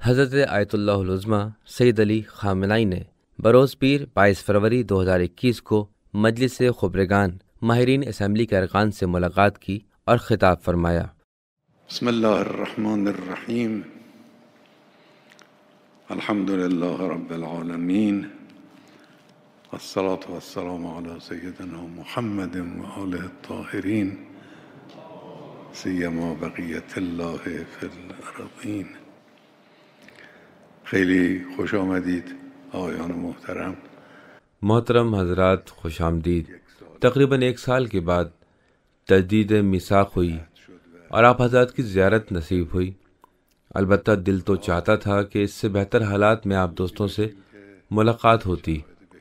حضرت آیت اللہ العظمیٰ سید علی خامنائی نے بروز پیر 22 فروری 2021 کو مجلس خبرگان ماہرین اسمبلی کے ارکان سے ملاقات کی اور خطاب فرمایا۔ بسم اللہ الرحمن الرحیم، الحمد للہ رب العالمین، والصلاة والسلام علی سیدنا محمد وآلہ الطاہرین، سیما بقیت اللہ فی الارضین۔ خیلی خوش آمدید آقایان محترم حضرات، خوش آمدید۔ تقریباً 1 سال کے بعد تجدید میثاق ہوئی اور آپ حضرات کی زیارت نصیب ہوئی۔ البتہ دل تو چاہتا تھا کہ اس سے بہتر حالات میں آپ دوستوں سے ملاقات ہوتی،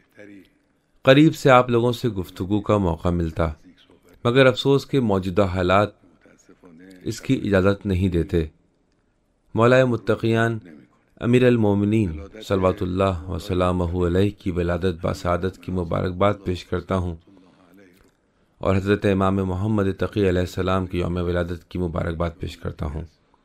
قریب سے آپ لوگوں سے گفتگو کا موقع ملتا، مگر افسوس کہ موجودہ حالات اس کی اجازت نہیں دیتے۔ مولا متقیان امیر المومنین صلوات اللہ وسلامہ علیہ کی ولادت باسعادت کی مبارکباد پیش کرتا ہوں، اور حضرت امام محمد تقی علیہ السلام کی یوم ولادت کی مبارکباد پیش کرتا ہوں۔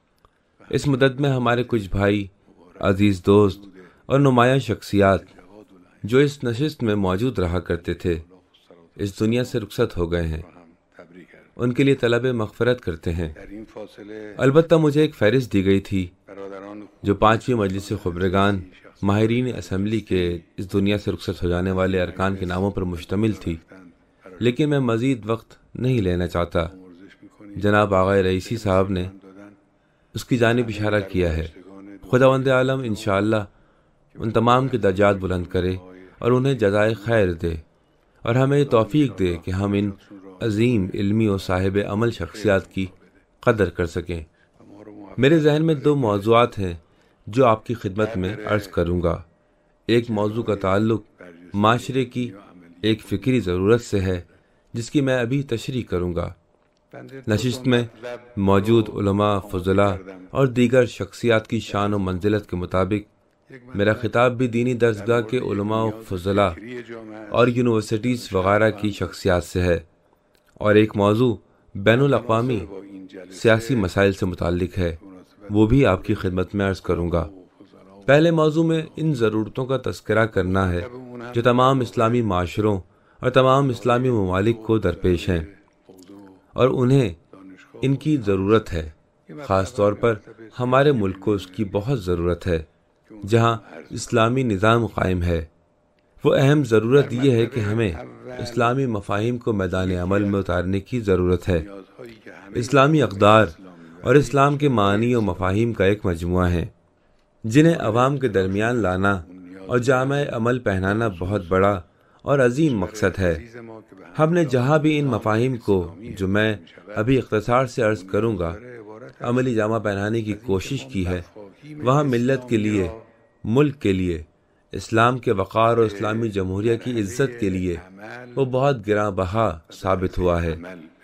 اس مدت میں ہمارے کچھ بھائی، عزیز دوست اور نمایاں شخصیات جو اس نشست میں موجود رہا کرتے تھے، اس دنیا سے رخصت ہو گئے ہیں۔ ان کے لیے طلب مغفرت کرتے ہیں۔ البتہ مجھے ایک فہرست دی گئی تھی جو 5ویں مجلس خبرگان ماہرین اسمبلی کے اس دنیا سے رخصت ہو جانے والے ارکان کے ناموں پر مشتمل تھی، لیکن میں مزید وقت نہیں لینا چاہتا۔ جناب آغا رئیسی صاحب نے اس کی جانب اشارہ کیا ہے۔ خداوند عالم انشاءاللہ ان تمام کے درجات بلند کرے اور انہیں جزائے خیر دے، اور ہمیں یہ توفیق دے کہ ہم ان عظیم علمی و صاحب عمل شخصیات کی قدر کر سکیں۔ میرے ذہن میں 2 موضوعات ہیں جو آپ کی خدمت میں عرض کروں گا۔ ایک موضوع کا تعلق معاشرے کی ایک فکری ضرورت سے ہے جس کی میں ابھی تشریح کروں گا۔ نشست میں موجود علماء، فضلاء اور دیگر شخصیات کی شان و منزلت کے مطابق میرا خطاب بھی دینی درسگاہ کے علماء و فضلاء اور یونیورسٹیز وغیرہ کی شخصیات سے ہے، اور ایک موضوع بین الاقوامی سیاسی مسائل سے متعلق ہے، وہ بھی آپ کی خدمت میں عرض کروں گا۔ پہلے موضوع میں ان ضرورتوں کا تذکرہ کرنا ہے جو تمام اسلامی معاشروں اور تمام اسلامی ممالک کو درپیش ہیں، اور انہیں ان کی ضرورت ہے۔ خاص طور پر ہمارے ملک کو اس کی بہت ضرورت ہے جہاں اسلامی نظام قائم ہے۔ وہ اہم ضرورت یہ ہے کہ ہمیں اسلامی مفاہیم کو میدان عمل میں اتارنے کی ضرورت ہے۔ اسلامی اقدار اور اسلام کے معانی و مفاہیم کا ایک مجموعہ ہے جنہیں عوام کے درمیان لانا اور جامع عمل پہنانا بہت بڑا اور عظیم مقصد ہے۔ ہم نے جہاں بھی ان مفاہیم کو، جو میں ابھی اختصار سے عرض کروں گا، عملی جامہ پہنانے کی کوشش کی ہے، وہاں ملت کے لیے، ملک کے لیے، اسلام کے وقار اور اسلامی جمہوریہ کی عزت کے لیے وہ بہت گراں بہا ثابت ہوا ہے۔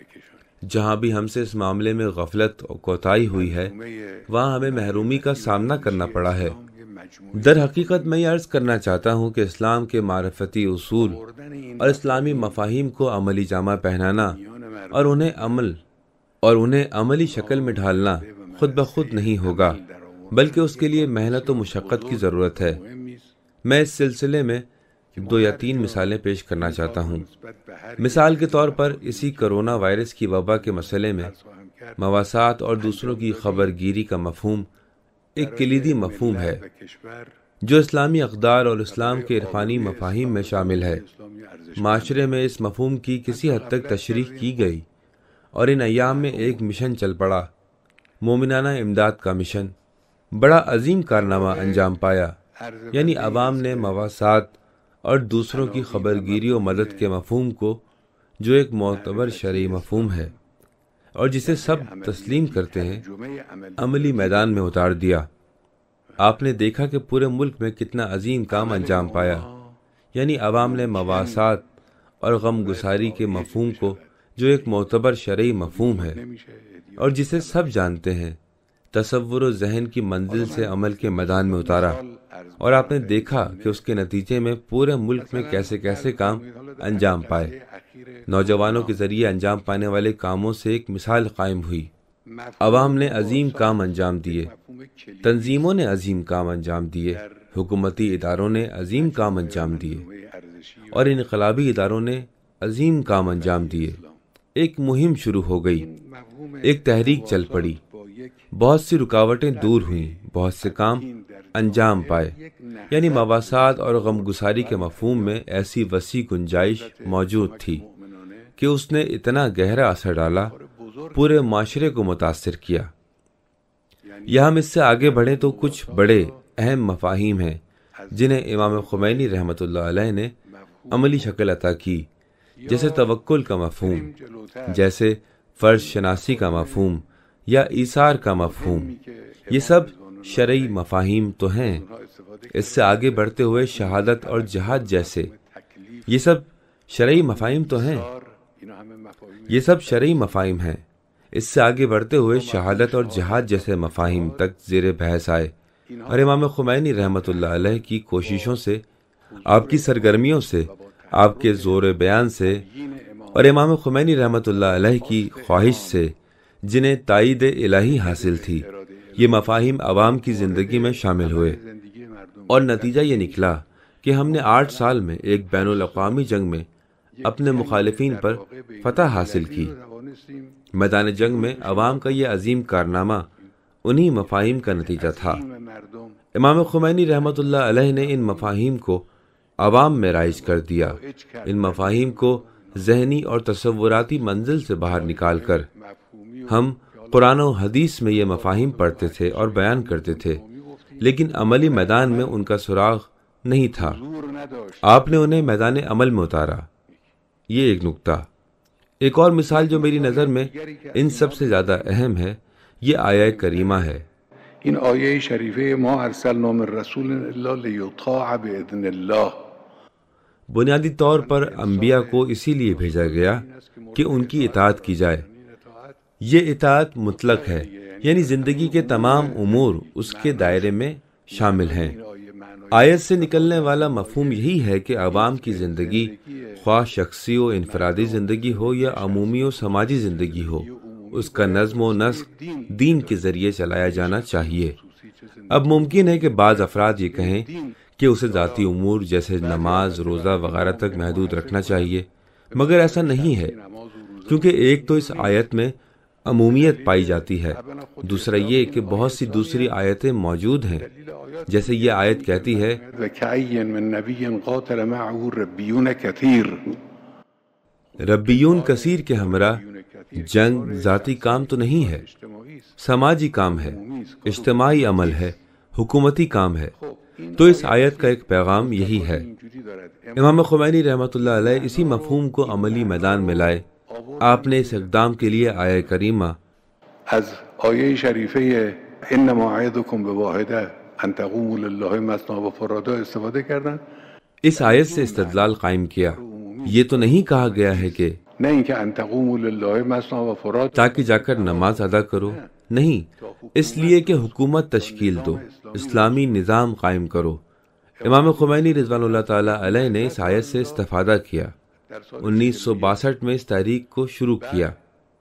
جہاں بھی ہم سے اس معاملے میں غفلت اور کوتاہی ہوئی ہے، وہاں ہمیں محرومی کا سامنا کرنا پڑا ہے۔ در حقیقت میں یہ عرض کرنا چاہتا ہوں کہ اسلام کے معرفتی اصول اور اسلامی مفاہیم کو عملی جامہ پہنانا اور انہیں عملی شکل میں ڈھالنا خود بخود نہیں ہوگا، بلکہ اس کے لیے محنت و مشقت کی ضرورت ہے۔ میں اس سلسلے میں 2 یا 3 مثالیں پیش کرنا چاہتا ہوں۔ مثال کے طور پر اسی کرونا وائرس کی وبا کے مسئلے میں مواصلات اور دوسروں کی خبر گیری کا مفہوم ایک کلیدی مفہوم ہے جو اسلامی اقدار اور اسلام کے عرفانی مفاہیم میں شامل ہے۔ معاشرے میں اس مفہوم کی کسی حد تک تشریح کی گئی، اور ان ایام میں ایک مشن چل پڑا، مومنانہ امداد کا مشن۔ بڑا عظیم کارنامہ انجام پایا، یعنی عوام نے مواصلات اور دوسروں کی خبر گیری و مدد کے مفہوم کو، جو ایک معتبر شرعی مفہوم ہے اور جسے سب تسلیم کرتے ہیں، عملی میدان میں اتار دیا۔ آپ نے دیکھا کہ پورے ملک میں کتنا عظیم کام انجام پایا، یعنی عوام نے مواصلات اور غم گساری کے مفہوم کو، جو ایک معتبر شرعی مفہوم ہے اور جسے سب جانتے ہیں، تصور و ذہن کی منزل سے عمل کے میدان میں اتارا، اور آپ نے دیکھا کہ اس کے نتیجے میں پورے ملک میں کیسے کیسے کام انجام پائے۔ نوجوانوں کے ذریعے انجام پانے والے کاموں سے ایک مثال قائم ہوئی۔ عوام نے عظیم کام انجام دیے، تنظیموں نے عظیم کام انجام دیے، حکومتی اداروں نے عظیم کام انجام دیے، اور انقلابی اداروں نے عظیم کام انجام دیے۔ ایک مہم شروع ہو گئی، ایک تحریک چل پڑی، بہت سی رکاوٹیں دور ہوئیں، بہت سے کام انجام پائے، یعنی مواسات اور غمگساری کے مفہوم میں ایسی وسیع گنجائش موجود تھی کہ اس نے اتنا گہرا اثر ڈالا، پورے معاشرے کو متاثر کیا۔ یا ہم اس سے آگے بڑھیں تو کچھ بڑے اہم مفاہیم ہیں جنہیں امام خمینی رحمۃ اللہ علیہ نے عملی شکل عطا کی، جیسے توکل کا مفہوم، جیسے فرض شناسی کا مفہوم یا ایثار کا مفہوم۔ یہ سب شرعی مفاہیم تو ہیں۔ اس سے آگے بڑھتے ہوئے شہادت اور جہاد جیسے، یہ سب شرعی مفاہیم تو ہیں، یہ سب شرعی مفاہیم ہیں۔ اس سے آگے بڑھتے ہوئے شہادت اور جہاد جیسے مفاہیم تک زیر بحث آئے، اور امام خمینی رحمۃ اللہ علیہ کی کوششوں سے، آپ کی سرگرمیوں سے، آپ کے زور بیان سے، اور امام خمینی رحمۃ اللہ علیہ کی خواہش سے، جنہیں تائید الہی حاصل تھی، یہ مفاہیم عوام کی زندگی میں شامل ہوئے، اور نتیجہ یہ نکلا کہ ہم نے 8 سال میں ایک بین الاقوامی جنگ میں اپنے مخالفین پر فتح حاصل کی۔ میدان جنگ میں عوام کا یہ عظیم کارنامہ انہی مفاہیم کا نتیجہ تھا۔ امام خمینی رحمۃ اللہ علیہ نے ان مفاہیم کو عوام میں رائج کر دیا، ان مفاہیم کو ذہنی اور تصوراتی منزل سے باہر نکال کر ہم قرآن و حدیث میں یہ مفاہیم پڑھتے تھے اور بیان کرتے تھے، لیکن عملی میدان میں ان کا سراغ نہیں تھا۔ آپ نے انہیں میدان عمل میں اتارا۔ یہ ایک نکتہ۔ ایک اور مثال جو میری نظر میں ان سب سے زیادہ اہم ہے، یہ آیہ کریمہ ہے۔ این آیه شریفه ما ارسلنا من رسول الا لیطاع باذن اللہ۔ بنیادی طور پر انبیاء کو اسی لیے بھیجا گیا کہ ان کی اطاعت کی جائے۔ یہ اطاعت مطلق ہے، یعنی زندگی کے تمام امور اس کے دائرے میں شامل ہیں۔ آیت سے نکلنے والا مفہوم یہی ہے کہ عوام کی زندگی، خواہ شخصی و انفرادی زندگی ہو یا عمومی و سماجی زندگی ہو، اس کا نظم و نسق دین کے ذریعے چلایا جانا چاہیے۔ اب ممکن ہے کہ بعض افراد یہ کہیں کہ اسے ذاتی امور جیسے نماز، روزہ وغیرہ تک محدود رکھنا چاہیے، مگر ایسا نہیں ہے، کیونکہ ایک تو اس آیت میں عمومیت پائی جاتی ہے، دوسرا یہ کہ بہت سی دوسری آیتیں موجود ہیں، جیسے یہ آیت کہتی ہے وَكَأَيٍّ مِّن نَّبِيٍّ قَاتَلَ مَعَهُ رَبِّيُّونَ كَثِيرٌ۔ ربیون کثیر کے ہمراہ جنگ ذاتی کام تو نہیں ہے، سماجی کام ہے، اجتماعی عمل ہے، حکومتی کام ہے۔ تو اس آیت کا ایک پیغام یہی ہے۔ امام خمینی رحمۃ اللہ علیہ اسی مفہوم کو عملی میدان میں لائے۔ آپ نے اس اقدام کے لیے آیہ کریمہ از آیه شریفه ان موعدکم بواحده ان تقوموا لله مثنی و فرادا استفاده کردن۔ اس آیت سے استدلال قائم کیا۔ یہ تو نہیں کہا گیا ہے کہ نه اینکه ان تقوموا لله مثنی و فرادا تاکہ جا کر نماز ادا کرو، نہیں، اس لیے کہ حکومت تشکیل دو، اسلامی نظام قائم کرو۔ امام خمینی رضوان اللہ تعالی علیہ نے اس آیت سے استفادہ کیا، 1962 میں اس تحریک کو شروع کیا۔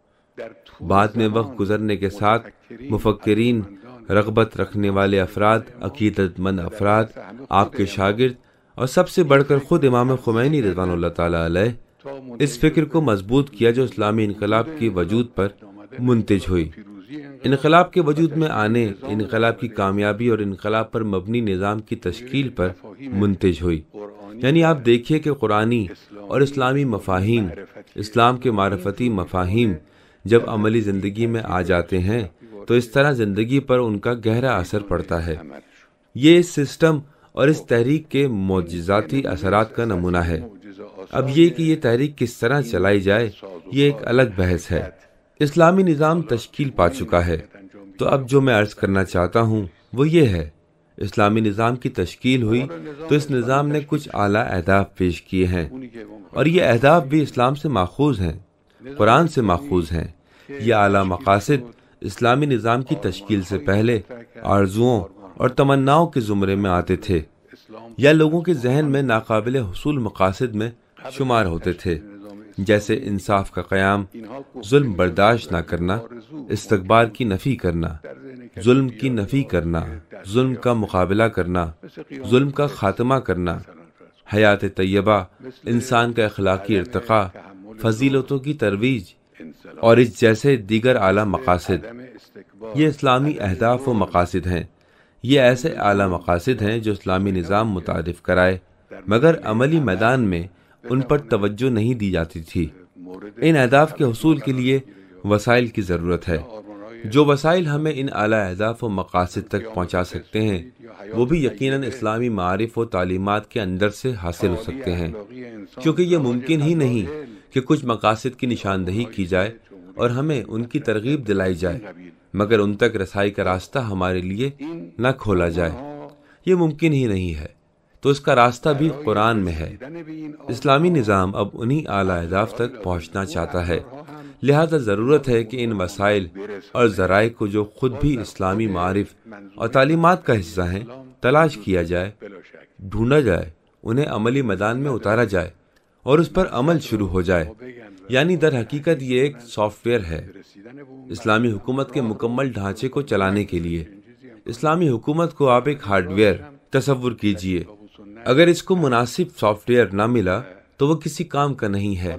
بعد میں وقت گزرنے کے ساتھ مفکرین، رغبت رکھنے والے افراد، عقیدت مند افراد، آپ کے شاگرد، اور سب سے بڑھ کر خود امام خمینی رضوان اللہ تعالی علیہ اس فکر کو مضبوط کیا جو اسلامی انقلاب کے وجود پر منتج ہوئی۔ انقلاب کے وجود میں آنے، انقلاب کی کامیابی اور انقلاب پر مبنی نظام کی تشکیل پر منتج ہوئی۔ یعنی آپ دیکھیے کہ قرآنی اور اسلامی مفاہیم، اسلام کے معرفتی مفاہیم جب عملی زندگی میں آ جاتے ہیں تو اس طرح زندگی پر ان کا گہرا اثر پڑتا ہے۔ یہ اس سسٹم اور اس تحریک کے معجزاتی اثرات کا نمونہ ہے۔ اب یہ کہ یہ تحریک کس طرح چلائی جائے، یہ ایک الگ بحث ہے۔ اسلامی نظام تشکیل پا چکا ہے، تو اب جو میں عرض کرنا چاہتا ہوں وہ یہ ہے، اسلامی نظام کی تشکیل ہوئی تو اس نظام نے کچھ اعلیٰ اہداف پیش کیے ہیں، اور یہ اہداف بھی اسلام سے ماخوذ ہیں، قرآن سے ماخوذ ہیں۔ یہ اعلیٰ مقاصد اسلامی نظام کی تشکیل سے پہلے آرزوؤں اور تمناؤں کے زمرے میں آتے تھے، یا لوگوں کے ذہن میں ناقابل حصول مقاصد میں شمار ہوتے تھے، جیسے انصاف کا قیام، ظلم برداشت نہ کرنا، استکبار کی نفی کرنا، ظلم کی نفی کرنا، ظلم کا مقابلہ کرنا، ظلم کا خاتمہ کرنا، حیات طیبہ، انسان کا اخلاقی ارتقاء، فضیلتوں کی ترویج اور اس جیسے دیگر اعلیٰ مقاصد، یہ اسلامی اہداف و مقاصد ہیں۔ یہ ایسے اعلیٰ مقاصد ہیں جو اسلامی نظام متعارف کرائے، مگر عملی میدان میں ان پر توجہ نہیں دی جاتی تھی۔ ان اہداف کے حصول کے لیے وسائل کی ضرورت ہے۔ جو وسائل ہمیں ان اعلیٰ اہداف و مقاصد تک پہنچا سکتے ہیں، وہ بھی یقیناً اسلامی معارف و تعلیمات کے اندر سے حاصل ہو سکتے ہیں، کیونکہ یہ ممکن ہی نہیں کہ کچھ مقاصد کی نشاندہی کی جائے اور ہمیں ان کی ترغیب دلائی جائے، مگر ان تک رسائی کا راستہ ہمارے لیے نہ کھولا جائے۔ یہ ممکن ہی نہیں ہے، تو اس کا راستہ بھی قرآن میں ہے۔ اسلامی نظام اب انہی اعلیٰ اہداف تک پہنچنا چاہتا ہے، لہذا ضرورت ہے کہ ان وسائل اور ذرائع کو جو خود بھی اسلامی معارف اور تعلیمات کا حصہ ہیں تلاش کیا جائے، ڈھونڈا جائے، انہیں عملی میدان میں اتارا جائے اور اس پر عمل شروع ہو جائے۔ یعنی در حقیقت یہ ایک سافٹ ویئر ہے اسلامی حکومت کے مکمل ڈھانچے کو چلانے کے لیے۔ اسلامی حکومت کو آپ ایک ہارڈ ویئر تصور کیجئے، اگر اس کو مناسب سافٹ ویئر نہ ملا تو وہ کسی کام کا نہیں ہے۔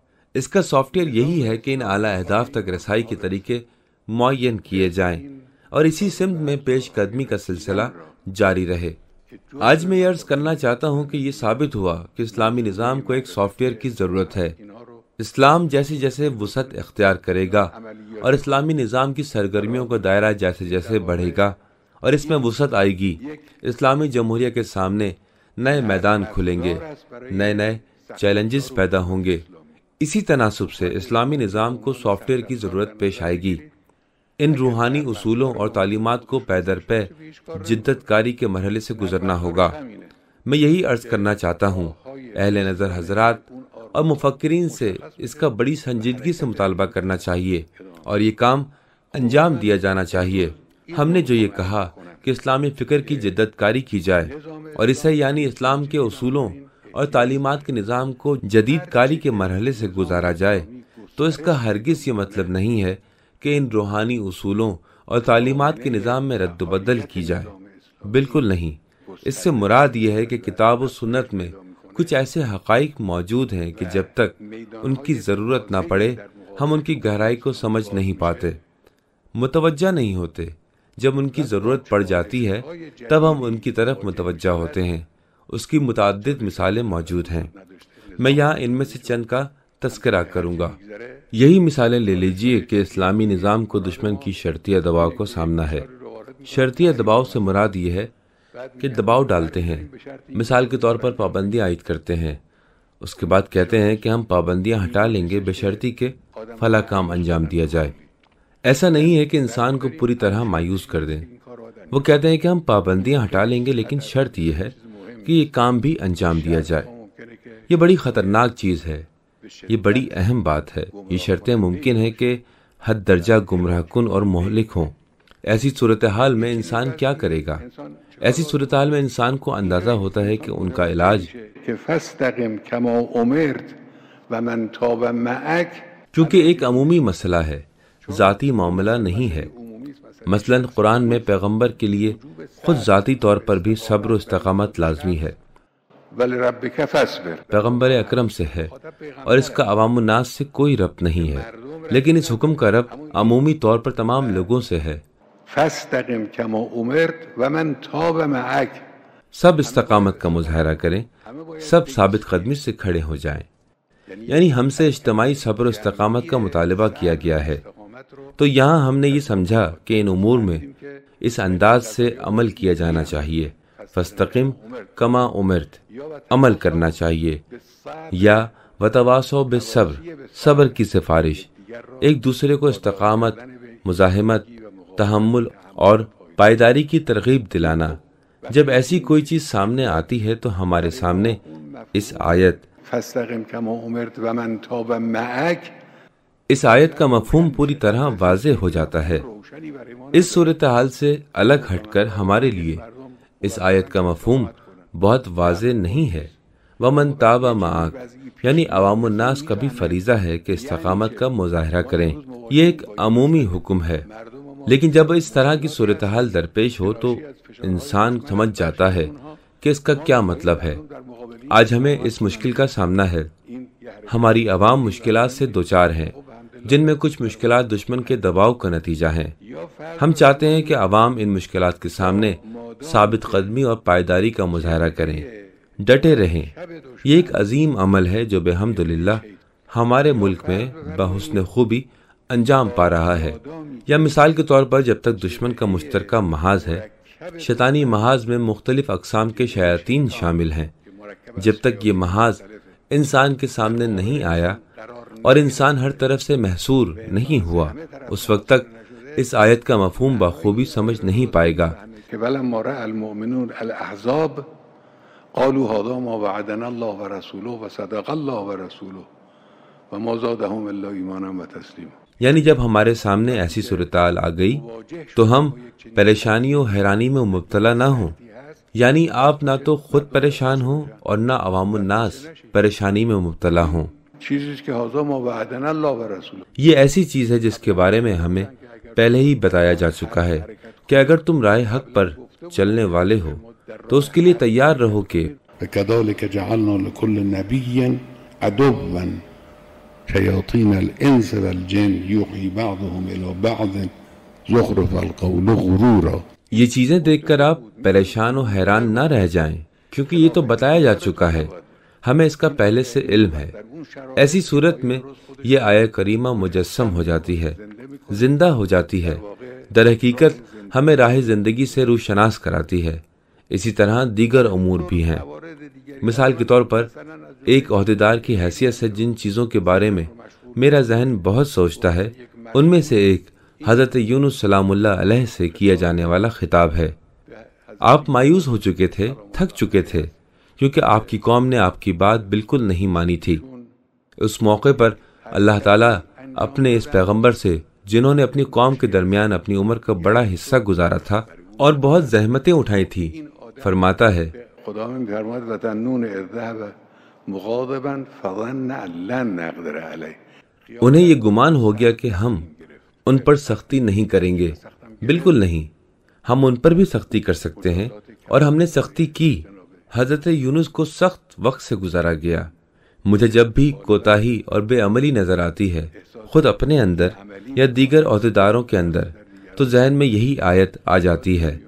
اس کا سافٹ ویئر یہی ہے کہ ان اعلیٰ اہداف تک رسائی کے طریقے معین کیے جائیں اور اسی سمت میں پیش قدمی کا سلسلہ جاری رہے۔ آج میں یہ عرض کرنا چاہتا ہوں کہ یہ ثابت ہوا کہ اسلامی نظام کو ایک سافٹ ویئر کی ضرورت ہے۔ اسلام جیسے جیسے وسعت اختیار کرے گا اور اسلامی نظام کی سرگرمیوں کا دائرہ جیسے جیسے بڑھے گا اور اس میں وسعت آئے گی، اسلامی جمہوریہ کے سامنے نئے میدان کھلیں گے، نئے نئے چیلنجز پیدا ہوں گے۔ اسی تناسب سے اسلامی نظام کو سافٹ ویئر کی ضرورت پیش آئے گی۔ ان روحانی اصولوں اور تعلیمات کو پے در پے جدت کاری کے مرحلے سے گزرنا ہوگا۔ میں یہی عرض کرنا چاہتا ہوں، اہل نظر حضرات اور مفکرین سے اس کا بڑی سنجیدگی سے مطالبہ کرنا چاہیے اور یہ کام انجام دیا جانا چاہیے۔ ہم نے جو یہ کہا کہ اسلامی فکر کی جدت کاری کی جائے اور اسے یعنی اسلام کے اصولوں اور تعلیمات کے نظام کو جدید کاری کے مرحلے سے گزارا جائے، تو اس کا ہرگز یہ مطلب نہیں ہے کہ ان روحانی اصولوں اور تعلیمات کے نظام میں رد و بدل کی جائے۔ بالکل نہیں، اس سے مراد یہ ہے کہ کتاب و سنت میں کچھ ایسے حقائق موجود ہیں کہ جب تک ان کی ضرورت نہ پڑے ہم ان کی گہرائی کو سمجھ نہیں پاتے، متوجہ نہیں ہوتے۔ جب ان کی ضرورت پڑ جاتی ہے تب ہم ان کی طرف متوجہ ہوتے ہیں۔ اس کی متعدد مثالیں موجود ہیں، میں یہاں ان میں سے چند کا تذکرہ کروں گا۔ یہی مثالیں لے لیجئے کہ اسلامی نظام کو دشمن کی شرطیہ دباؤ کو سامنا ہے۔ شرطیہ دباؤ سے مراد یہ ہے کہ دباؤ ڈالتے ہیں، مثال کے طور پر پابندیاں عائد کرتے ہیں، اس کے بعد کہتے ہیں کہ ہم پابندیاں ہٹا لیں گے بشرطی کہ فلاں کام انجام دیا جائے۔ ایسا نہیں ہے کہ انسان کو پوری طرح مایوس کر دیں، وہ کہتے ہیں کہ ہم پابندیاں ہٹا لیں گے لیکن شرط یہ ہے کہ یہ کام بھی انجام دیا جائے۔ یہ بڑی خطرناک چیز ہے، یہ بڑی اہم بات ہے۔ یہ شرطیں ممکن ہے کہ حد درجہ گمراہ کن اور مہلک ہوں۔ ایسی صورتحال میں انسان کیا کرے گا؟ ایسی صورتحال میں انسان کو اندازہ ہوتا ہے کہ ان کا علاج کیونکہ ایک عمومی مسئلہ ہے، ذاتی معاملہ نہیں ہے۔ مثلا قرآن میں پیغمبر کے لیے خود ذاتی طور پر بھی صبر و استقامت لازمی ہے، پیغمبر اکرم سے ہے، اور اس کا عوام الناس سے کوئی ربط نہیں ہے، لیکن اس حکم کا ربط عمومی طور پر تمام لوگوں سے ہے۔ سب استقامت کا مظاہرہ کریں، سب ثابت قدمی سے کھڑے ہو جائیں، یعنی ہم سے اجتماعی صبر و استقامت کا مطالبہ کیا گیا ہے۔ تو یہاں ہم نے یہ سمجھا کہ ان امور میں اس انداز سے عمل کیا جانا چاہیے، فاستقم کما امرت، عمل کرنا چاہیے، یا وتواصوا بالصبر، صبر کی سفارش، ایک دوسرے کو استقامت، مزاحمت، تحمل اور پائیداری کی ترغیب دلانا۔ جب ایسی کوئی چیز سامنے آتی ہے تو ہمارے سامنے اس آیت کا مفہوم پوری طرح واضح ہو جاتا ہے۔ اس صورتحال سے الگ ہٹ کر ہمارے لیے اس آیت کا مفہوم بہت واضح نہیں ہے، ومن تاب معک، یعنی عوام الناس کا بھی فریضہ ہے کہ استقامت کا مظاہرہ کریں۔ یہ ایک عمومی حکم ہے، لیکن جب اس طرح کی صورتحال درپیش ہو تو انسان سمجھ جاتا ہے کہ اس کا کیا مطلب ہے۔ آج ہمیں اس مشکل کا سامنا ہے۔ ہماری عوام مشکلات سے دوچار ہیں، جن میں کچھ مشکلات دشمن کے دباؤ کا نتیجہ ہیں۔ ہم چاہتے ہیں کہ عوام ان مشکلات کے سامنے ثابت قدمی اور پائیداری کا مظاہرہ کریں، ڈٹے رہیں۔ یہ ایک عظیم عمل ہے جو بحمدللہ ہمارے ملک میں بحسن خوبی انجام پا رہا ہے۔ یا مثال کے طور پر جب تک دشمن کا مشترکہ محاذ ہے، شیطانی محاذ میں مختلف اقسام کے شیاطین شامل ہیں۔ جب تک یہ محاذ انسان کے سامنے نہیں آیا اور انسان ہر طرف سے محصور نہیں ہوا، اس وقت تک اس آیت کا مفہوم بخوبی سمجھ نہیں پائے گا۔ فلما رأى المؤمنون الأحزاب قالوا هذا ما وعدنا الله ورسوله وصدق الله ورسوله وما زادهم إلا إيمانا وتسليما۔ یعنی جب ہمارے سامنے ایسی صورتحال آ گئی تو ہم پریشانی و حیرانی میں مبتلا نہ ہوں، یعنی آپ نہ تو خود پریشان ہوں اور نہ عوام الناس پریشانی میں مبتلا ہوں۔ یہ ایسی چیز ہے جس کے بارے میں ہمیں پہلے ہی بتایا جا چکا ہے کہ اگر تم راہ حق پر چلنے والے ہو تو اس کے لیے تیار رہو کہ وَكَذَلِكَ جَعَلْنَا لِكُلِّ نَبِيٍّ عَدُوًّا شَيَاطِينَ الْإِنسِ وَالْجِنِّ يُوحِي بَعْضُهُمْ إِلَى بَعْضٍ زُخْرُفَ الْقَوْلِ غُرُورًا۔ یہ چیزیں دیکھ کر آپ پریشان و حیران نہ رہ جائیں، کیونکہ یہ تو بتایا جا چکا ہے، ہمیں اس کا پہلے سے علم ہے۔ ایسی صورت میں یہ آیہ کریمہ مجسم ہو جاتی ہے، زندہ ہو جاتی ہے، در حقیقت ہمیں راہ زندگی سے روشناس کراتی ہے۔ اسی طرح دیگر امور بھی ہیں۔ مثال کے طور پر ایک عہدیدار کی حیثیت سے جن چیزوں کے بارے میں میرا ذہن بہت سوچتا ہے، ان میں سے ایک حضرت یونس سلام اللہ علیہ سے کیا جانے والا خطاب ہے۔ آپ مایوس ہو چکے تھے، تھک چکے تھے، کیونکہ آپ کی قوم نے آپ کی بات بالکل نہیں مانی تھی۔ اس موقع پر اللہ تعالیٰ اپنے اس پیغمبر سے، جنہوں نے اپنی قوم کے درمیان اپنی عمر کا بڑا حصہ گزارا تھا اور بہت زحمتیں اٹھائی تھی، فرماتا ہے انہیں یہ گمان ہو گیا کہ ہم ان پر سختی نہیں کریں گے۔ بالکل نہیں، ہم ان پر بھی سختی کر سکتے ہیں، اور ہم نے سختی کی۔ حضرت یونس کو سخت وقت سے گزارا گیا۔ مجھے جب بھی کوتاہی اور بے عملی نظر آتی ہے، خود اپنے اندر یا دیگر عہدیداروں کے اندر، تو ذہن میں یہی آیت آ جاتی ہے۔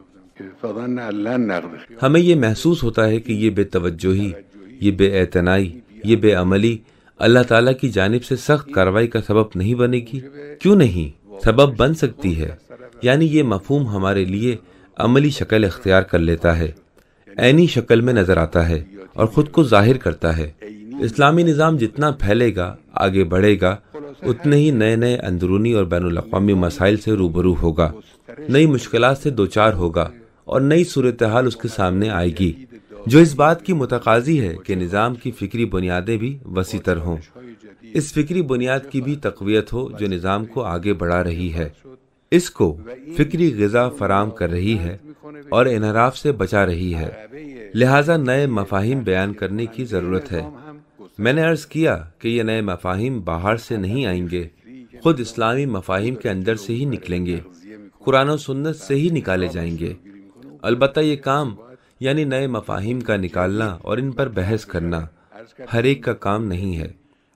ہمیں یہ محسوس ہوتا ہے کہ یہ بے توجہی، یہ بے اعتنائی، یہ بے عملی اللہ تعالیٰ کی جانب سے سخت کارروائی کا سبب نہیں بنے گی۔ کیوں نہیں؟ سبب بن سکتی ہے، یعنی یہ مفہوم ہمارے لیے عملی شکل اختیار کر لیتا ہے، عینی شکل میں نظر آتا ہے اور خود کو ظاہر کرتا ہے۔ اسلامی نظام جتنا پھیلے گا، آگے بڑھے گا، اتنے ہی نئے نئے اندرونی اور بین الاقوامی مسائل سے روبرو ہوگا، نئی مشکلات سے دوچار ہوگا اور نئی صورتحال اس کے سامنے آئے گی، جو اس بات کی متقاضی ہے کہ نظام کی فکری بنیادیں بھی وسیع تر ہوں، اس فکری بنیاد کی بھی تقویت ہو جو نظام کو آگے بڑھا رہی ہے، اس کو فکری غذا فراہم کر رہی ہے اور انحراف سے بچا رہی ہے۔ لہٰذا نئے مفاہیم بیان کرنے کی ضرورت ہے۔ میں نے عرض کیا کہ یہ نئے مفاہیم باہر سے نہیں آئیں گے، خود اسلامی مفاہیم کے اندر سے ہی نکلیں گے، قرآن و سنت سے ہی نکالے جائیں گے۔ البتہ یہ کام، یعنی نئے مفاہیم کا نکالنا اور ان پر بحث کرنا، ہر ایک کا کام نہیں ہے۔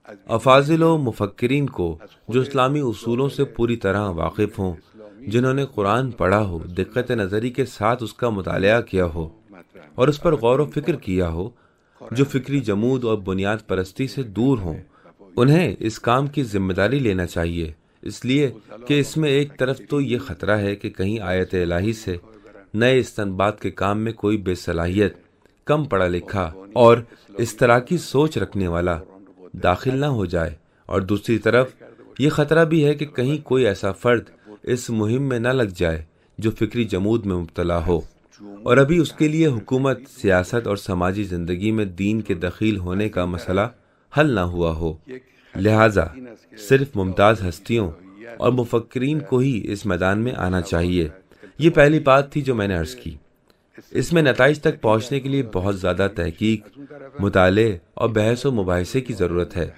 افاضل و مفکرین کو جو اسلامی اصولوں سے پوری طرح واقف ہوں، جنہوں نے قرآن پڑھا ہو، دقت نظری کے ساتھ اس کا مطالعہ کیا ہو اور اس پر غور و فکر کیا ہو، جو فکری جمود اور بنیاد پرستی سے دور ہوں، انہیں اس کام کی ذمہ داری لینا چاہیے، اس لیے کہ اس میں ایک طرف تو یہ خطرہ ہے کہ کہیں آیت الہی سے نئے استنباط کے کام میں کوئی بے صلاحیت، کم پڑھا لکھا اور اس طرح کی سوچ رکھنے والا داخل نہ ہو جائے، اور دوسری طرف یہ خطرہ بھی ہے کہ کہیں کوئی ایسا فرد اس مہم میں نہ لگ جائے جو فکری جمود میں مبتلا ہو اور ابھی اس کے لیے حکومت، سیاست اور سماجی زندگی میں دین کے دخیل ہونے کا مسئلہ حل نہ ہوا ہو۔ لہٰذا صرف ممتاز ہستیوں اور مفکرین کو ہی اس میدان میں آنا چاہیے۔ یہ پہلی بات تھی جو میں نے عرض کی۔ اس میں نتائج تک پہنچنے کے لیے بہت زیادہ تحقیق، مطالعے اور بحث و مباحثے کی ضرورت ہے۔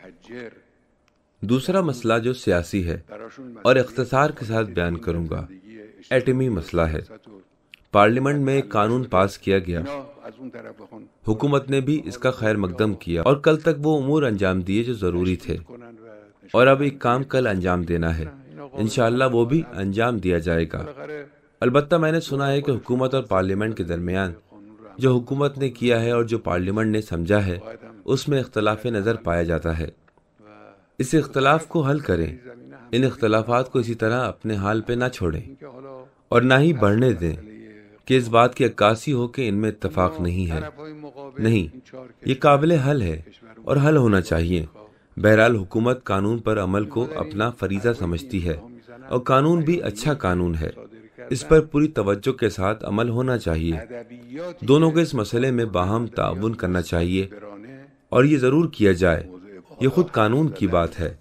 دوسرا مسئلہ جو سیاسی ہے اور اختصار کے ساتھ بیان کروں گا، ایٹمی مسئلہ ہے۔ پارلیمنٹ میں ایک قانون پاس کیا گیا، حکومت نے بھی اس کا خیر مقدم کیا اور کل تک وہ امور انجام دیے جو ضروری تھے، اور اب ایک کام کل انجام دینا ہے، انشاءاللہ وہ بھی انجام دیا جائے گا۔ البتہ میں نے سنا ہے کہ حکومت اور پارلیمنٹ کے درمیان جو حکومت نے کیا ہے اور جو پارلیمنٹ نے سمجھا ہے، اس میں اختلاف نظر پایا جاتا ہے۔ اس اختلاف کو حل کریں، ان اختلافات کو اسی طرح اپنے حال پہ نہ چھوڑیں اور نہ ہی بڑھنے دیں کہ اس بات کی عکاسی ہو کہ ان میں اتفاق نہیں ہے۔ نہیں، یہ قابل حل ہے اور حل ہونا چاہیے۔ بہرحال حکومت قانون پر عمل کو اپنا فریضہ سمجھتی ہے اور قانون بھی اچھا قانون ہے، اس پر پوری توجہ کے ساتھ عمل ہونا چاہیے۔ دونوں کو اس مسئلے میں باہم تعاون کرنا چاہیے اور یہ ضرور کیا جائے، یہ خود قانون کی بات ہے۔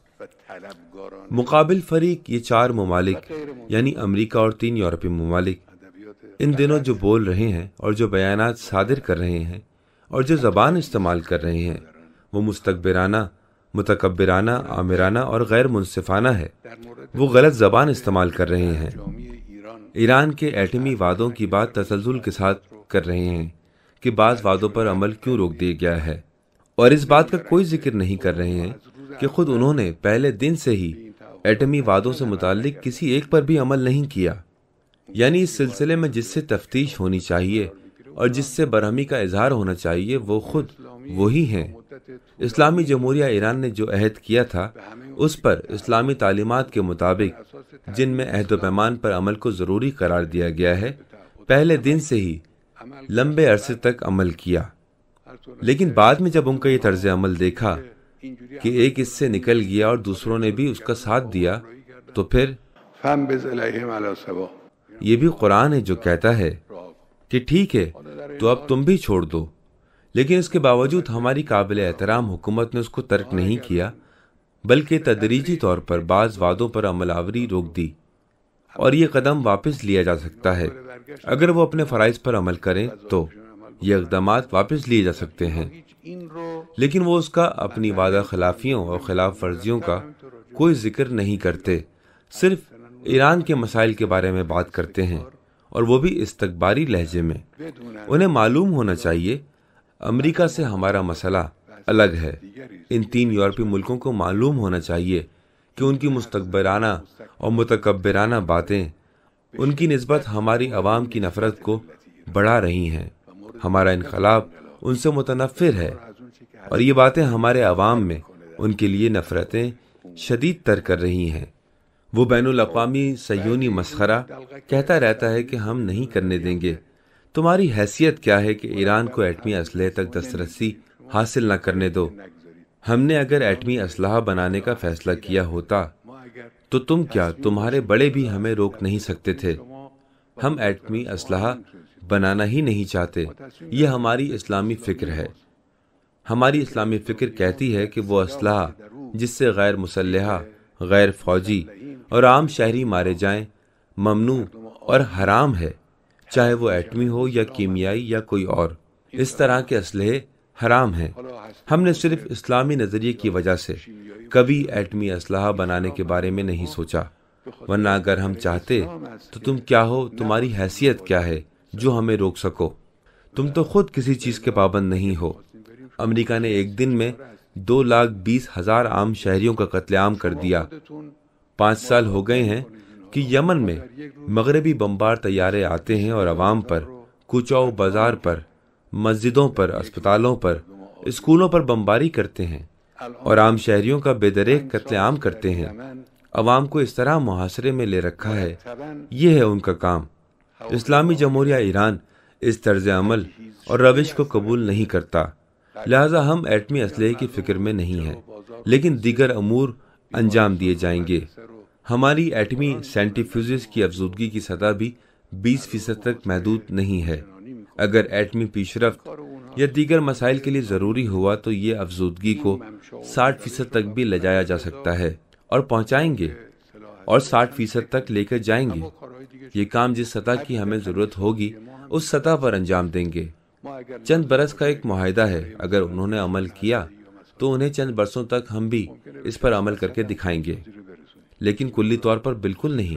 مقابل فریق یہ 4 ممالک یعنی امریکہ اور 3 یورپی ممالک ان دنوں جو بول رہے ہیں اور جو بیانات صادر کر رہے ہیں اور جو زبان استعمال کر رہے ہیں وہ مستکبرانہ، متکبرانہ، آمرانہ اور غیر منصفانہ ہے۔ وہ غلط زبان استعمال کر رہے ہیں، ایران کے ایٹمی وعدوں کی بات تسلسل کے ساتھ کر رہے ہیں کہ بعض وعدوں پر عمل کیوں روک دیا گیا ہے، اور اس بات کا کوئی ذکر نہیں کر رہے ہیں کہ خود انہوں نے پہلے دن سے ہی ایٹمی وعدوں سے متعلق کسی ایک پر بھی عمل نہیں کیا۔ یعنی اس سلسلے میں جس سے تفتیش ہونی چاہیے اور جس سے برہمی کا اظہار ہونا چاہیے وہ خود وہی ہیں۔ اسلامی جمہوریہ ایران نے جو عہد کیا تھا اس پر اسلامی تعلیمات کے مطابق جن میں عہد و پیمان پر عمل کو ضروری قرار دیا گیا ہے، پہلے دن سے ہی لمبے عرصے تک عمل کیا۔ لیکن بعد میں جب ان کا یہ طرز عمل دیکھا کہ ایک اس سے نکل گیا اور دوسروں نے بھی اس کا ساتھ دیا، تو پھر یہ بھی قرآن ہے جو کہتا ہے کہ ٹھیک ہے تو اب تم بھی چھوڑ دو، لیکن اس کے باوجود ہماری قابل احترام حکومت نے اس کو ترک نہیں کیا، بلکہ تدریجی طور پر بعض وعدوں پر عمل آوری روک دی، اور یہ قدم واپس لیا جا سکتا ہے۔ اگر وہ اپنے فرائض پر عمل کریں تو یہ اقدامات واپس لیے جا سکتے ہیں، لیکن وہ اس کا اپنی وعدہ خلافیوں اور خلاف ورزیوں کا کوئی ذکر نہیں کرتے، صرف ایران کے مسائل کے بارے میں بات کرتے ہیں، اور وہ بھی استکباری لہجے میں۔ انہیں معلوم ہونا چاہیے امریکہ سے ہمارا مسئلہ الگ ہے۔ ان 3 یورپی ملکوں کو معلوم ہونا چاہیے کہ ان کی مستکبرانہ اور متکبرانہ باتیں ان کی نسبت ہماری عوام کی نفرت کو بڑھا رہی ہیں۔ ہمارا انقلاب ان سے متنفر ہے اور یہ باتیں ہمارے عوام میں ان کے لیے نفرتیں شدید تر کر رہی ہیں۔ وہ بین الاقوامی صہیونی مسخرہ کہتا رہتا ہے کہ ہم نہیں کرنے دیں گے۔ تمہاری حیثیت کیا ہے کہ ایران کو ایٹمی اسلحے تک دسترسی حاصل نہ کرنے دو؟ ہم نے اگر ایٹمی اسلحہ بنانے کا فیصلہ کیا ہوتا تو تمہارے بڑے بھی ہمیں روک نہیں سکتے تھے۔ ہم ایٹمی اسلحہ بنانا ہی نہیں چاہتے، یہ ہماری اسلامی فکر ہے۔ ہماری اسلامی فکر کہتی ہے کہ وہ اسلحہ جس سے غیر مسلحہ، غیر فوجی اور عام شہری مارے جائیں ممنوع اور حرام ہے، چاہے وہ ایٹمی ہو یا کیمیائی یا کوئی اور۔ اس طرح کے اسلحے حرام ہیں۔ ہم نے صرف اسلامی نظریے کی وجہ سے کبھی ایٹمی اسلحہ بنانے کے بارے میں نہیں سوچا، ورنہ اگر ہم چاہتے تو تم کیا ہو، تمہاری حیثیت کیا ہے جو ہمیں روک سکو؟ تم تو خود کسی چیز کے پابند نہیں ہو۔ امریکہ نے ایک دن میں 2,20,000 عام شہریوں کا قتل عام کر دیا۔ 5 سال ہو گئے ہیں کہ یمن میں مغربی بمبار طیارے آتے ہیں اور عوام پر، کوچہ و بازار پر، مسجدوں پر، اسپتالوں پر، اسکولوں پر بمباری کرتے ہیں اور عام شہریوں کا بے دریغ قتل عام کرتے ہیں۔ عوام کو اس طرح محاصرے میں لے رکھا ہے، یہ ہے ان کا کام۔ اسلامی جمہوریہ ایران اس طرز عمل اور روش کو قبول نہیں کرتا، لہذا ہم ایٹمی اسلحے کی فکر میں نہیں ہیں، لیکن دیگر امور انجام دیے جائیں گے۔ ہماری ایٹمی سینٹریفیوجز کی افزودگی کی سطح بھی 20% تک محدود نہیں ہے۔ اگر ایٹمی پیش رفت یا دیگر مسائل کے لیے ضروری ہوا تو یہ افزودگی کو 60% تک بھی لے جایا جا سکتا ہے، اور پہنچائیں گے، اور 60% تک لے کر جائیں گے۔ یہ کام جس سطح کی ہمیں ضرورت ہوگی اس سطح پر انجام دیں گے۔ چند برس کا ایک معاہدہ ہے، اگر انہوں نے عمل کیا تو انہیں چند برسوں تک ہم بھی اس پر عمل کر کے دکھائیں گے، لیکن کلی طور پر بالکل نہیں۔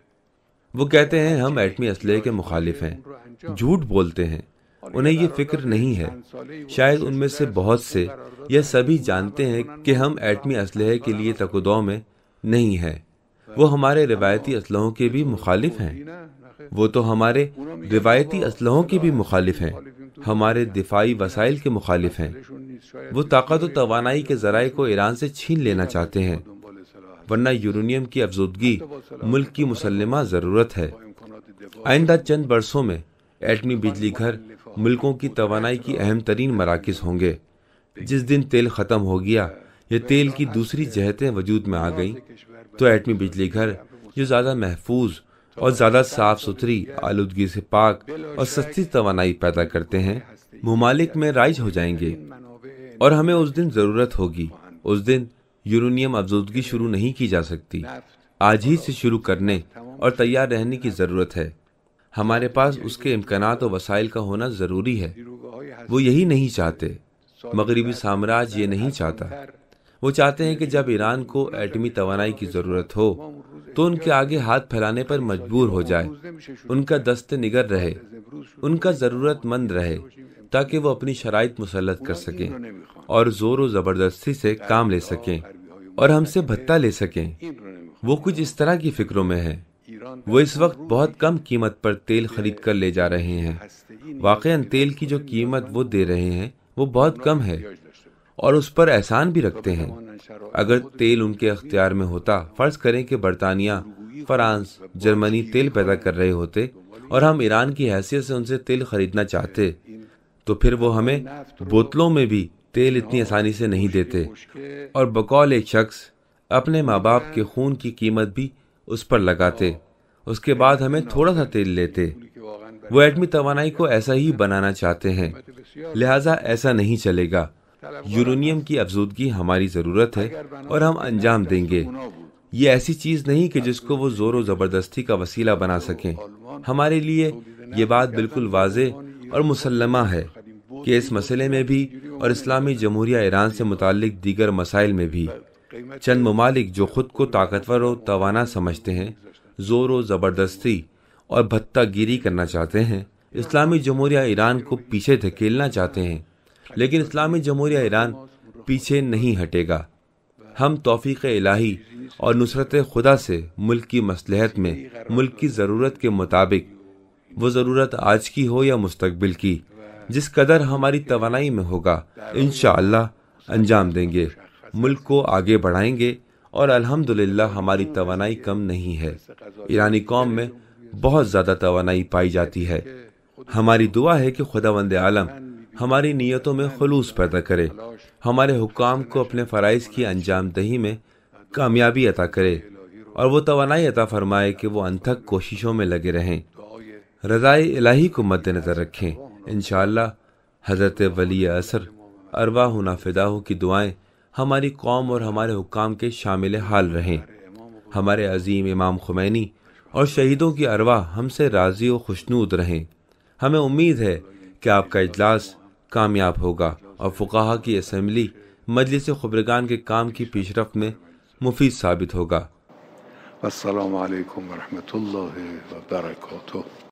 وہ کہتے ہیں ہم ایٹمی اسلحے کے مخالف ہیں، جھوٹ بولتے ہیں، انہیں یہ فکر نہیں ہے۔ شاید ان میں سے بہت سے یا سبھی جانتے ہیں کہ ہم ایٹمی اسلحے کے لیے تک و دو میں نہیں ہیں۔ وہ ہمارے روایتی اسلحوں کے بھی مخالف ہیں، وہ تو ہمارے روایتی اسلحوں کے بھی مخالف ہیں، ہمارے دفاعی وسائل کے مخالف ہیں۔ وہ طاقت و توانائی کے ذرائع کو ایران سے چھین لینا چاہتے ہیں، ورنہ یورینیم کی افزودگی ملک کی مسلمہ ضرورت ہے۔ آئندہ چند برسوں میں ایٹمی بجلی گھر ملکوں کی توانائی کی اہم ترین مراکز ہوں گے۔ جس دن تیل ختم ہو گیا یا تیل کی دوسری جہتیں وجود میں آ گئیں تو ایٹمی بجلی گھر جو زیادہ محفوظ اور زیادہ صاف ستھری، آلودگی سے پاک اور سستی توانائی پیدا کرتے ہیں، ممالک میں رائج ہو جائیں گے، اور ہمیں اس دن ضرورت ہوگی۔ اس دن یورینیم افزودگی شروع نہیں کی جا سکتی، آج ہی سے شروع کرنے اور تیار رہنے کی ضرورت ہے۔ ہمارے پاس اس کے امکانات و وسائل کا ہونا ضروری ہے۔ وہ یہی نہیں چاہتے، مغربی سامراج یہ نہیں چاہتا۔ وہ چاہتے ہیں کہ جب ایران کو ایٹمی توانائی کی ضرورت ہو تو ان کے آگے ہاتھ پھیلانے پر مجبور ہو جائے، ان کا دست نگر رہے، ان کا ضرورت مند رہے، تاکہ وہ اپنی شرائط مسلط کر سکیں اور زور و زبردستی سے کام لے سکیں اور ہم سے بھتہ لے سکیں۔ وہ کچھ اس طرح کی فکروں میں ہے۔ وہ اس وقت بہت کم قیمت پر تیل خرید کر لے جا رہے ہیں۔ واقعاً تیل کی جو قیمت وہ دے رہے ہیں وہ بہت کم ہے، اور اس پر احسان بھی رکھتے ہیں۔ اگر تیل ان کے اختیار میں ہوتا، فرض کریں کہ برطانیہ، فرانس، جرمنی تیل پیدا کر رہے ہوتے اور ہم ایران کی حیثیت سے ان سے تیل خریدنا چاہتے، تو پھر وہ ہمیں بوتلوں میں بھی تیل اتنی آسانی سے نہیں دیتے، اور بقول ایک شخص اپنے ماں باپ کے خون کی قیمت بھی اس پر لگاتے، اس کے بعد ہمیں تھوڑا سا تیل لیتے۔ وہ ایٹمی توانائی کو ایسا ہی بنانا چاہتے ہیں، لہٰذا ایسا نہیں چلے گا۔ یورینیم کی افزودگی ہماری ضرورت ہے اور ہم انجام دیں گے۔ یہ ایسی چیز نہیں کہ جس کو وہ زور و زبردستی کا وسیلہ بنا سکیں۔ ہمارے لیے یہ بات بالکل واضح اور مسلمہ ہے کہ اس مسئلے میں بھی اور اسلامی جمہوریہ ایران سے متعلق دیگر مسائل میں بھی چند ممالک جو خود کو طاقتور و توانا سمجھتے ہیں، زور و زبردستی اور بھتہ گیری کرنا چاہتے ہیں، اسلامی جمہوریہ ایران کو پیچھے دھکیلنا چاہتے ہیں، لیکن اسلامی جمہوریہ ایران پیچھے نہیں ہٹے گا۔ ہم توفیق الہی اور نصرت خدا سے ملک کی مصلحت میں ملک کی ضرورت کے مطابق، وہ ضرورت آج کی ہو یا مستقبل کی، جس قدر ہماری توانائی میں ہوگا، انشاءاللہ انجام دیں گے، ملک کو آگے بڑھائیں گے، اور الحمدللہ ہماری توانائی کم نہیں ہے۔ ایرانی قوم میں بہت زیادہ توانائی پائی جاتی ہے۔ ہماری دعا ہے کہ خداوند عالم ہماری نیتوں میں خلوص پیدا کرے، ہمارے حکام کو اپنے فرائض کی انجام دہی میں کامیابی عطا کرے، اور وہ توانائی عطا فرمائے کہ وہ انتھک کوششوں میں لگے رہیں، رضائے الہی کو مد نظر رکھیں۔ انشاءاللہ حضرت ولی عصر ارواحنا فداہ کی دعائیں ہماری قوم اور ہمارے حکام کے شامل حال رہیں۔ ہمارے عظیم امام خمینی اور شہیدوں کی ارواح ہم سے راضی و خوشنود رہیں۔ ہمیں امید ہے کہ آپ کا اجلاس کامیاب ہوگا اور فقہا کی اسمبلی مجلس خبرگان کے کام کی پیش رفت میں مفید ثابت ہوگا۔ السلام علیکم ورحمۃ اللہ وبرکاتہ۔